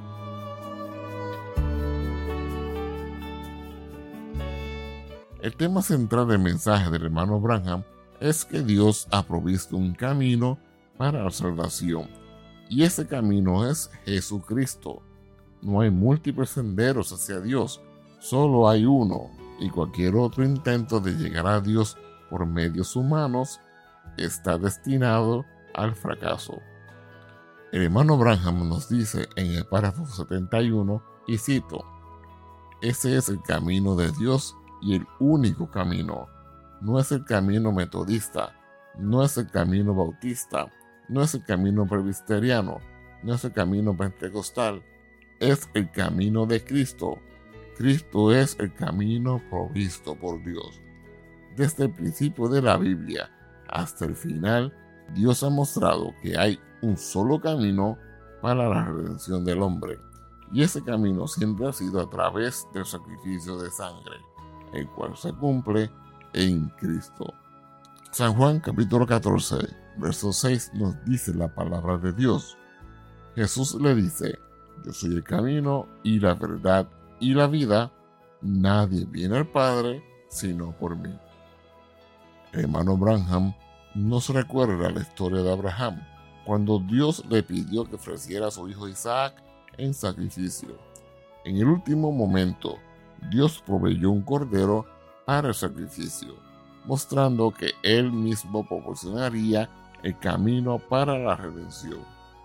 El tema central del mensaje del hermano Branham es que Dios ha provisto un camino para la salvación, y ese camino es Jesucristo. No hay múltiples senderos hacia Dios, solo hay uno, y cualquier otro intento de llegar a Dios por medios humanos está destinado al fracaso. El hermano Branham nos dice en el párrafo 71, y cito: ese es el camino de Dios y el único camino. No es el camino metodista, no es el camino bautista, no es el camino presbiteriano, no es el camino pentecostal, es el camino de Cristo. Cristo es el camino provisto por Dios. Desde el principio de la Biblia hasta el final, Dios ha mostrado que hay un solo camino para la redención del hombre, y ese camino siempre ha sido a través del sacrificio de sangre, el cual se cumple en Cristo. San Juan capítulo 14, verso 6 nos dice la palabra de Dios. Jesús le dice: yo soy el camino y la verdad y la vida, nadie viene al Padre sino por mí. El hermano Branham nos recuerda la historia de Abraham, cuando Dios le pidió que ofreciera a su hijo Isaac en sacrificio. En el último momento, Dios proveyó un cordero para el sacrificio, mostrando que Él mismo proporcionaría el camino para la redención.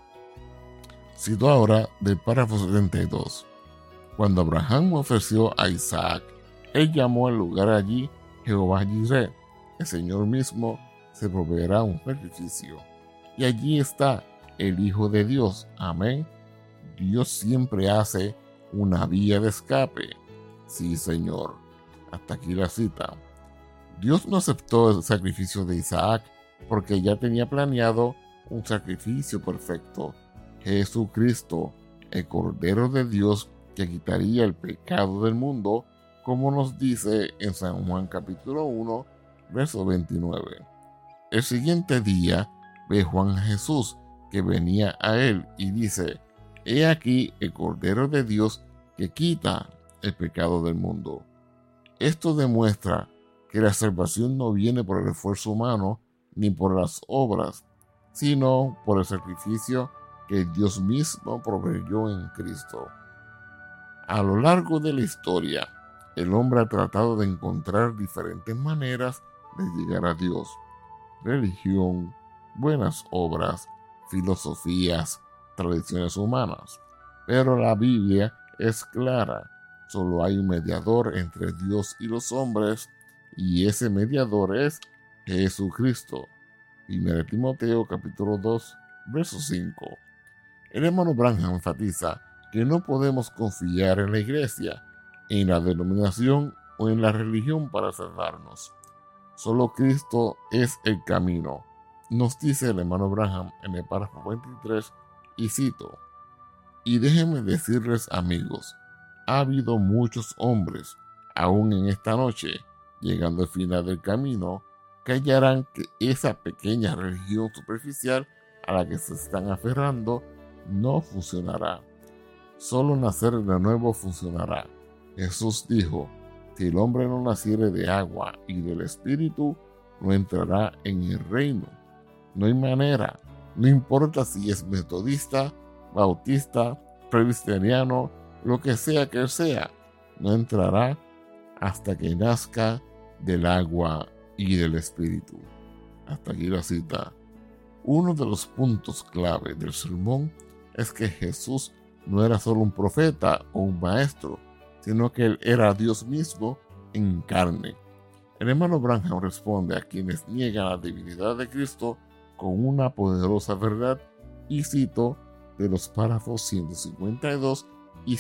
Cito ahora del párrafo 72. Cuando Abraham ofreció a Isaac, él llamó al lugar allí Jehová Jireh. El Señor mismo se proveerá un sacrificio. Y allí está el Hijo de Dios. Amén. Dios siempre hace una vía de escape. Sí, Señor. Hasta aquí la cita. Dios no aceptó el sacrificio de Isaac porque ya tenía planeado un sacrificio perfecto. Jesucristo, el Cordero de Dios que quitaría el pecado del mundo, como nos dice en San Juan capítulo 1, verso 29. El siguiente día ve Juan a Jesús que venía a él y dice: he aquí el Cordero de Dios que quita el pecado del mundo. Esto demuestra que la salvación no viene por el esfuerzo humano ni por las obras, sino por el sacrificio que Dios mismo proveyó en Cristo. A lo largo de la historia, el hombre ha tratado de encontrar diferentes maneras de llegar a Dios: religión, buenas obras, filosofías, tradiciones humanas. Pero la Biblia es clara: solo hay un mediador entre Dios y los hombres, y ese mediador es Jesucristo. 1 Timoteo capítulo 2, verso 5. El hermano Branham enfatiza que no podemos confiar en la iglesia, en la denominación o en la religión para salvarnos. Solo Cristo es el camino, nos dice el hermano Branham en el párrafo 23, y cito: y déjenme decirles, amigos, ha habido muchos hombres, aún en esta noche, llegando al final del camino, que hallarán que esa pequeña religión superficial a la que se están aferrando no funcionará. Solo nacer de nuevo funcionará. Jesús dijo: si el hombre no naciere de agua y del Espíritu, no entrará en el reino. No hay manera, no importa si es metodista, bautista, presbiteriano, lo que sea que él sea, no entrará hasta que nazca del agua y del Espíritu. Hasta aquí la cita. Uno de los puntos clave del sermón es que Jesús no era solo un profeta o un maestro, sino que él era Dios mismo en carne. El hermano Branham responde a quienes niegan la divinidad de Cristo con una poderosa verdad, y cito de los párrafos 152 y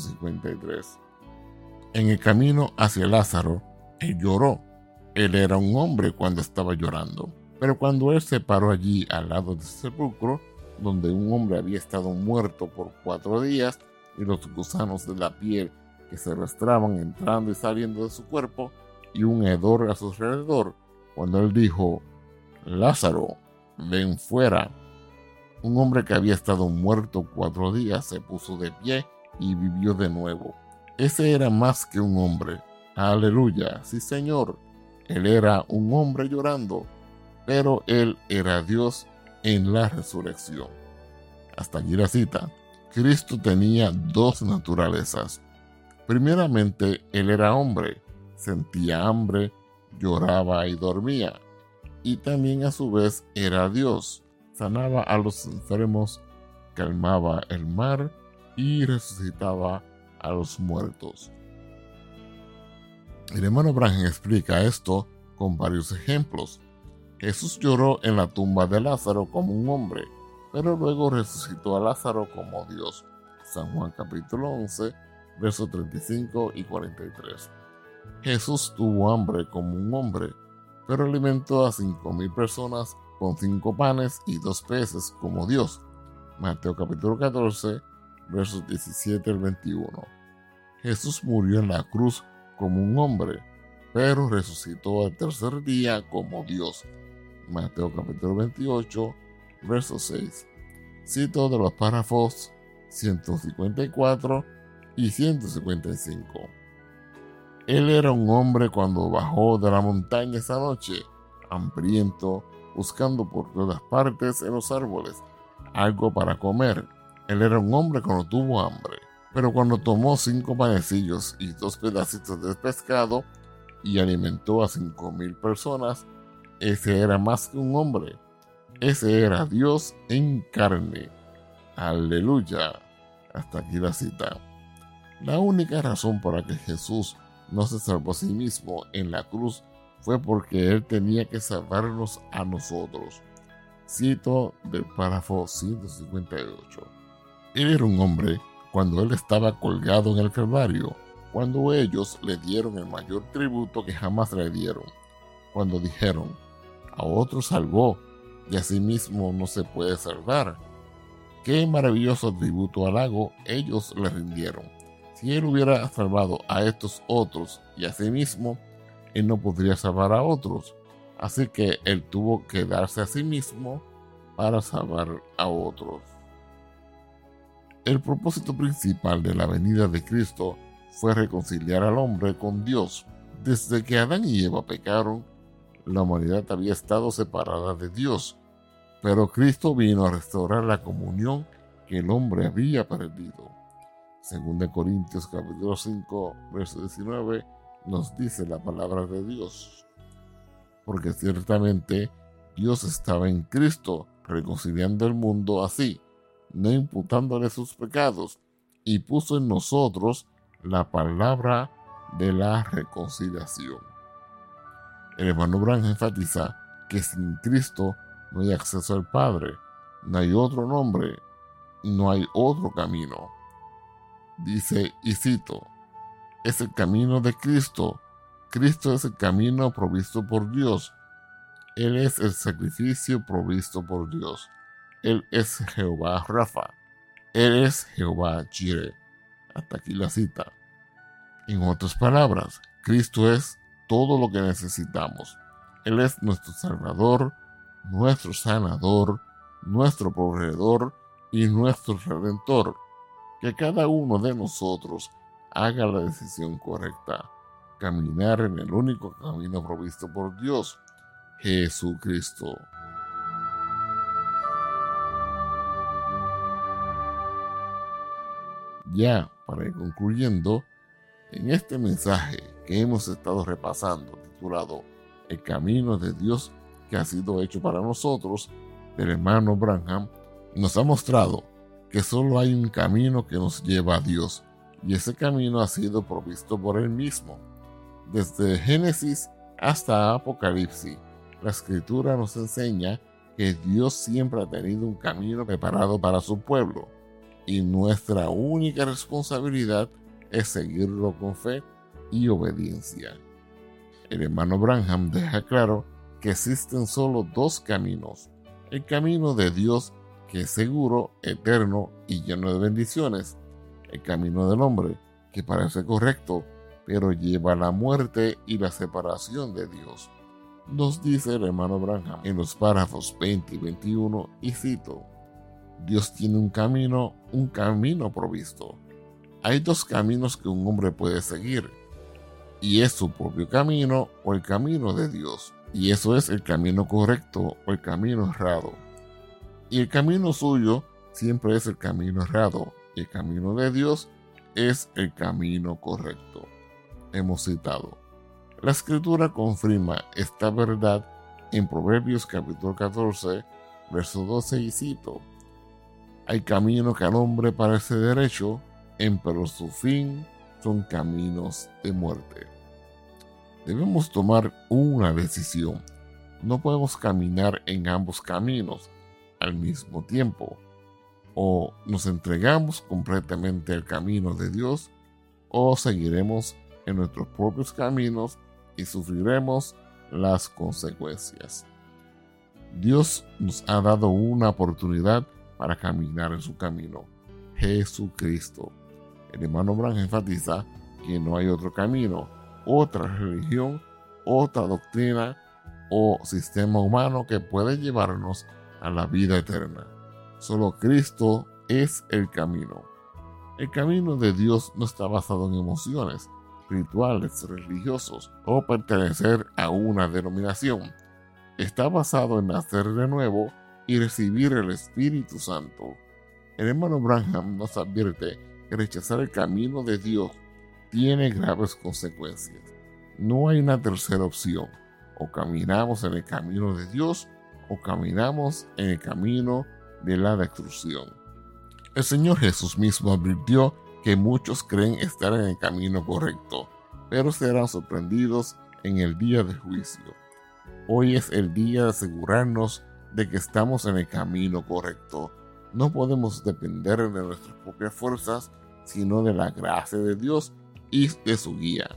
153. En el camino hacia Lázaro, él lloró. Él era un hombre cuando estaba llorando, pero cuando él se paró allí al lado del sepulcro, donde un hombre había estado muerto por 4 días, y los gusanos de la piel que se arrastraban entrando y saliendo de su cuerpo, y un hedor a su alrededor, cuando él dijo: Lázaro, ven fuera. Un hombre que había estado muerto 4 días se puso de pie y vivió de nuevo. Ese era más que un hombre. Aleluya, sí Señor. Él era un hombre llorando, pero él era Dios en la resurrección. Hasta aquí la cita. Cristo tenía 2 naturalezas. Primeramente, él era hombre, sentía hambre, lloraba y dormía. Y también a su vez era Dios. Sanaba a los enfermos, calmaba el mar y resucitaba a los muertos. El hermano Branham explica esto con varios ejemplos. Jesús lloró en la tumba de Lázaro como un hombre, pero luego resucitó a Lázaro como Dios. San Juan capítulo 11, versos 35 y 43. Jesús tuvo hambre como un hombre, pero alimentó a 5,000 personas con 5 panes y 2 peces como Dios. Mateo capítulo 14, versos 17 al 21. Jesús murió en la cruz como un hombre, pero resucitó al tercer día como Dios. Mateo capítulo 28, verso 6. Cito de los párrafos 154 y 155. Él era un hombre cuando bajó de la montaña esa noche, hambriento, buscando por todas partes en los árboles algo para comer. Él era un hombre cuando tuvo hambre, pero cuando tomó 5 panecillos y 2 pedacitos de pescado y alimentó a 5,000 personas, ese era más que un hombre. Ese era Dios en carne. Aleluya. Hasta aquí la cita. La única razón por la que Jesús no se salvó a sí mismo en la cruz fue porque Él tenía que salvarnos a nosotros. Cito del párrafo 158. Él era un hombre cuando Él estaba colgado en el Calvario, cuando ellos le dieron el mayor tributo que jamás le dieron, cuando dijeron: a otro salvó y a sí mismo no se puede salvar. Qué maravilloso tributo halago ellos le rindieron. Si Él hubiera salvado a estos otros y a sí mismo, Él no podría salvar a otros. Así que Él tuvo que darse a sí mismo para salvar a otros. El propósito principal de la venida de Cristo fue reconciliar al hombre con Dios. Desde que Adán y Eva pecaron, la humanidad había estado separada de Dios, pero Cristo vino a restaurar la comunión que el hombre había perdido. 2 Corintios capítulo 5, verso 19, nos dice la palabra de Dios. Porque ciertamente Dios estaba en Cristo, reconciliando el mundo así, no imputándole sus pecados, y puso en nosotros la palabra de la reconciliación. El hermano Branham enfatiza que sin Cristo no hay acceso al Padre, no hay otro nombre, no hay otro camino. Dice, y cito, es el camino de Cristo. Cristo es el camino provisto por Dios. Él es el sacrificio provisto por Dios. Él es Jehová Rafa. Él es Jehová Jireh. Hasta aquí la cita. En otras palabras, Cristo es todo lo que necesitamos. Él es nuestro Salvador, nuestro Sanador, nuestro Proveedor y nuestro Redentor. Que cada uno de nosotros haga la decisión correcta, caminar en el único camino provisto por Dios, Jesucristo. Ya para ir concluyendo, en este mensaje que hemos estado repasando, titulado El camino de Dios que ha sido hecho para nosotros, del hermano Branham, nos ha mostrado que solo hay un camino que nos lleva a Dios, y ese camino ha sido provisto por Él mismo. Desde Génesis hasta Apocalipsis, la Escritura nos enseña que Dios siempre ha tenido un camino preparado para su pueblo, y nuestra única responsabilidad es seguirlo con fe y obediencia. El hermano Branham deja claro que existen solo dos caminos: el camino de Dios, que es seguro, eterno y lleno de bendiciones; el camino del hombre, que parece correcto, pero lleva a la muerte y la separación de Dios. Nos dice el hermano Branham en los párrafos 20 y 21, y cito, Dios tiene un camino provisto. Hay dos caminos que un hombre puede seguir, y es su propio camino o el camino de Dios, y eso es el camino correcto o el camino errado. Y el camino suyo siempre es el camino errado, y el camino de Dios es el camino correcto. Hemos citado. La Escritura confirma esta verdad en Proverbios capítulo 14, verso 12, y cito, hay camino que al hombre parece derecho, pero su fin son caminos de muerte. Debemos tomar una decisión. No podemos caminar en ambos caminos al mismo tiempo. O nos entregamos completamente al camino de Dios, o seguiremos en nuestros propios caminos y sufriremos las consecuencias. Dios nos ha dado una oportunidad para caminar en su camino, Jesucristo. El hermano Branham enfatiza que no hay otro camino, otra religión, otra doctrina o sistema humano que puede llevarnos a la vida eterna. Solo Cristo es el camino. El camino de Dios no está basado en emociones, rituales religiosos o pertenecer a una denominación. Está basado en nacer de nuevo y recibir el Espíritu Santo. El hermano Branham nos advierte que rechazar el camino de Dios tiene graves consecuencias. No hay una tercera opción. O caminamos en el camino de Dios o caminamos en el camino de la destrucción. El Señor Jesús mismo advirtió que muchos creen estar en el camino correcto, pero serán sorprendidos en el día de juicio. Hoy es el día de asegurarnos de que estamos en el camino correcto. No podemos depender de nuestras propias fuerzas, sino de la gracia de Dios y de su guía.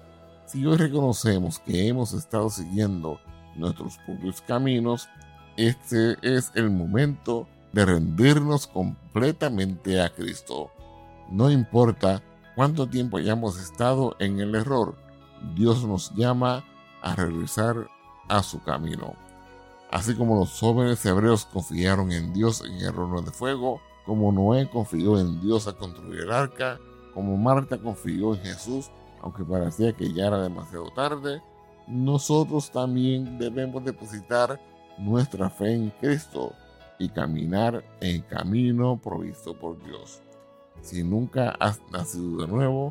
Si hoy reconocemos que hemos estado siguiendo nuestros propios caminos, este es el momento de rendirnos completamente a Cristo. No importa cuánto tiempo hayamos estado en el error, Dios nos llama a regresar a su camino. Así como los jóvenes hebreos confiaron en Dios en el horno de fuego, como Noé confió en Dios a construir el arca, como Marta confió en Jesús, aunque parecía que ya era demasiado tarde, nosotros también debemos depositar nuestra fe en Cristo y caminar en el camino provisto por Dios. Si nunca has nacido de nuevo,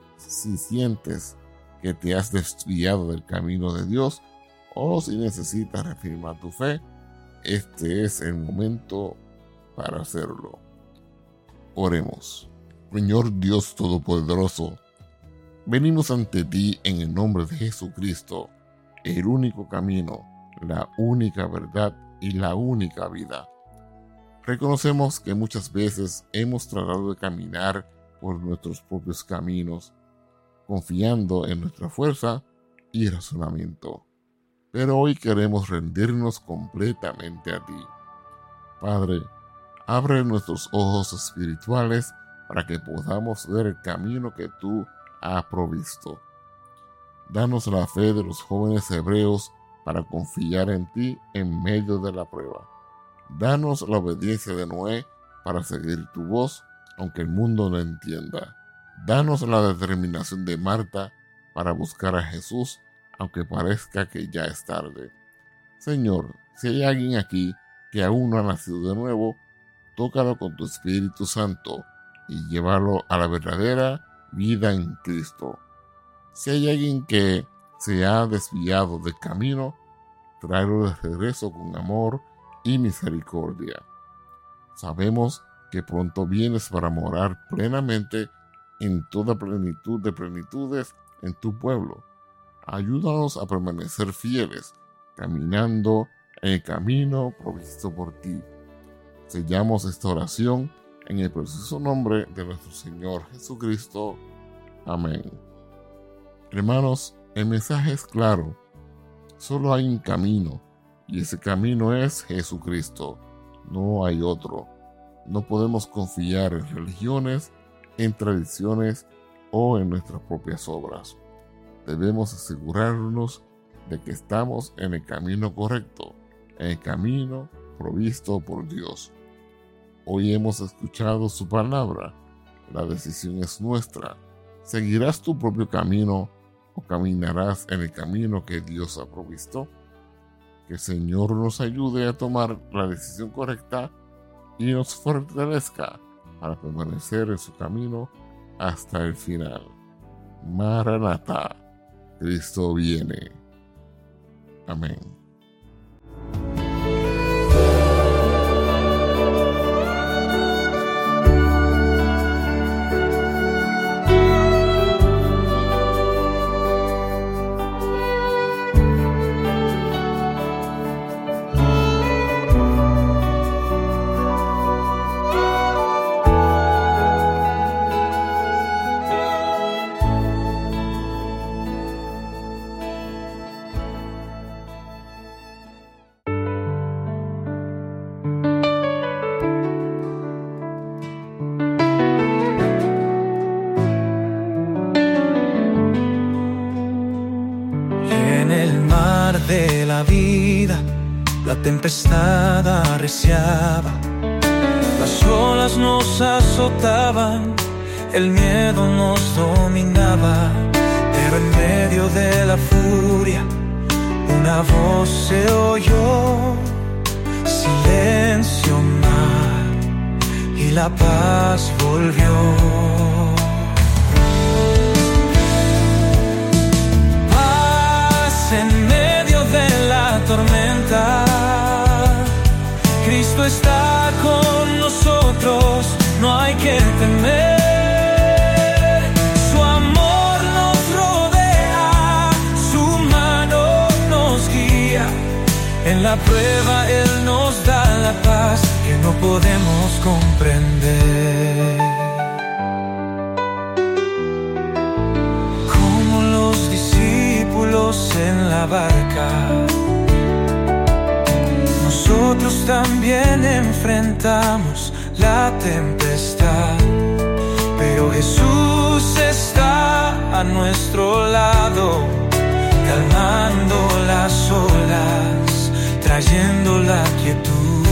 si sientes que te has desviado del camino de Dios, o si necesitas reafirmar tu fe, este es el momento para hacerlo. Oremos. Señor Dios Todopoderoso, venimos ante ti en el nombre de Jesucristo, el único camino, la única verdad y la única vida. Reconocemos que muchas veces hemos tratado de caminar por nuestros propios caminos, confiando en nuestra fuerza y razonamiento. Pero hoy queremos rendirnos completamente a ti. Padre, abre nuestros ojos espirituales para que podamos ver el camino que tú has provisto. Danos la fe de los jóvenes hebreos para confiar en ti en medio de la prueba. Danos la obediencia de Noé para seguir tu voz, aunque el mundo no entienda. Danos la determinación de Marta para buscar a Jesús, aunque parezca que ya es tarde. Señor, si hay alguien aquí que aún no ha nacido de nuevo, tócalo con tu Espíritu Santo y llévalo a la verdadera vida en Cristo. Si hay alguien que se ha desviado del camino, tráelo de regreso con amor y misericordia. Sabemos que pronto vienes para morar plenamente en toda plenitud de plenitudes en tu pueblo. Ayúdanos a permanecer fieles, caminando en el camino provisto por ti. Sellamos esta oración en el precioso nombre de nuestro Señor Jesucristo. Amén. Hermanos, el mensaje es claro. Solo hay un camino, y ese camino es Jesucristo. No hay otro. No podemos confiar en religiones, en tradiciones o en nuestras propias obras. Debemos asegurarnos de que estamos en el camino correcto, en el camino provisto por Dios. Hoy hemos escuchado su palabra. La decisión es nuestra. ¿Seguirás tu propio camino o caminarás en el camino que Dios ha provisto? Que el Señor nos ayude a tomar la decisión correcta y nos fortalezca para permanecer en su camino hasta el final. Maranatha, Cristo viene. Amén. De la vida, la tempestad arreciaba, las olas nos azotaban, el miedo nos dominaba, pero en medio de la furia una voz se oyó: silencio, mar, y la paz volvió. En medio de la tormenta, Cristo está con nosotros, no hay que temer. Su amor nos rodea, su mano nos guía. En la prueba Él nos da la paz que no podemos comprender. En la barca, nosotros también enfrentamos la tempestad, pero Jesús está a nuestro lado, calmando las olas, trayendo la quietud.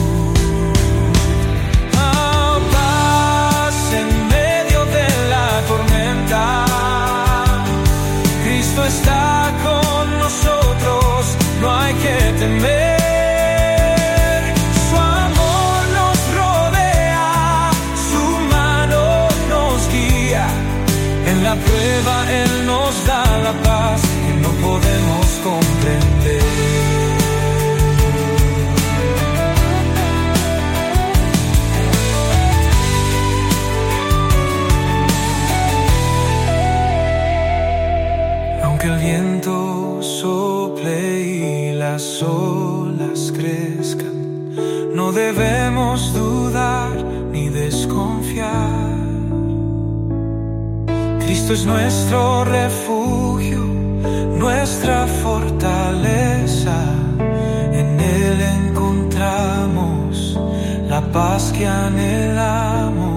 Oh, paz en medio de la tormenta, Cristo está con nosotros, no hay que temer. Su amor nos rodea, su mano nos guía. En la prueba Él nos da la paz que no podemos comprender. Aunque el viento sople y las olas crezcan, no debemos dudar ni desconfiar. Cristo es nuestro refugio, nuestra fortaleza. En Él encontramos la paz que anhelamos.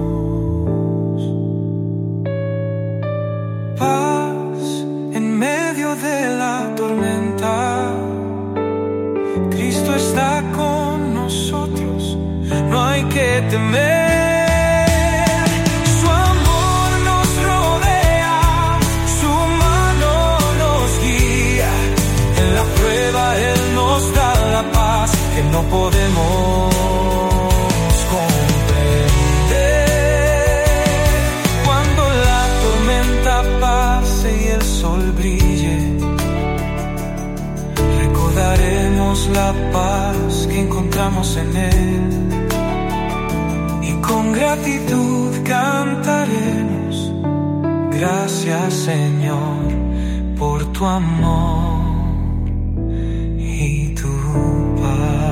Paz en medio de la tormenta. Cristo está con nosotros, no hay que temer. No podemos comprender. Cuando la tormenta pase y el sol brille, recordaremos la paz que encontramos en Él, y con gratitud cantaremos: gracias, Señor, por tu amor y tu paz.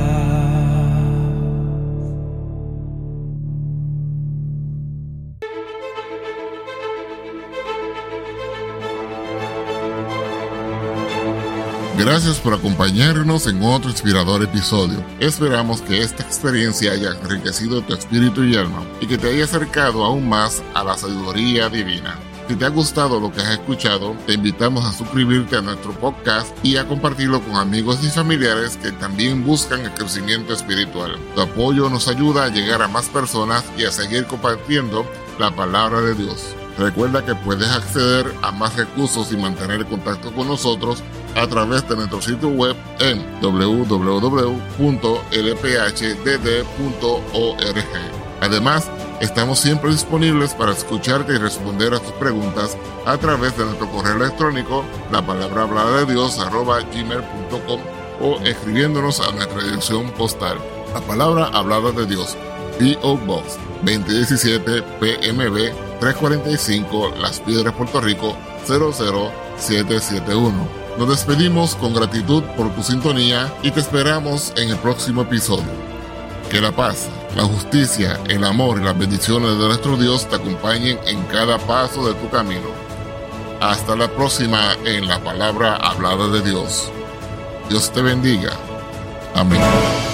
Gracias por acompañarnos en otro inspirador episodio. Esperamos que esta experiencia haya enriquecido tu espíritu y alma y que te haya acercado aún más a la sabiduría divina. Si te ha gustado lo que has escuchado, te invitamos a suscribirte a nuestro podcast y a compartirlo con amigos y familiares que también buscan el crecimiento espiritual. Tu apoyo nos ayuda a llegar a más personas y a seguir compartiendo la palabra de Dios. Recuerda que puedes acceder a más recursos y mantener contacto con nosotros a través de nuestro sitio web en www.lphdd.org. Además, estamos siempre disponibles para escucharte y responder a tus preguntas a través de nuestro correo electrónico, lapalabrahabladadios@gmail.com, o escribiéndonos a nuestra dirección postal, La Palabra Hablada de Dios, P.O. Box 2017 PMB 345, Las Piedras, Puerto Rico 00771. Nos despedimos con gratitud por tu sintonía y te esperamos en el próximo episodio. Que la paz, la justicia, el amor y las bendiciones de nuestro Dios te acompañen en cada paso de tu camino. Hasta la próxima en La Palabra Hablada de Dios. Dios te bendiga. Amén.